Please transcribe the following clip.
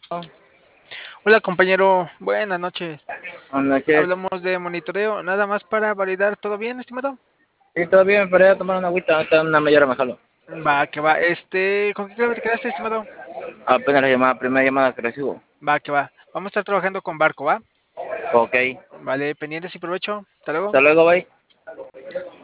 Hola compañero, buenas noches. Buenas noches. Hablamos de monitoreo, nada más para validar, ¿todo bien, estimado? Sí, todo bien, pero voy a tomar una agüita, ahorita una media hora me jalo. Va, que va. ¿Con qué clave te quedaste, estimado? Apenas primera llamada que recibo. Va, que va. Vamos a estar trabajando con barco, ¿va? Ok. Vale, pendientes y provecho. Hasta luego. Hasta luego, bye.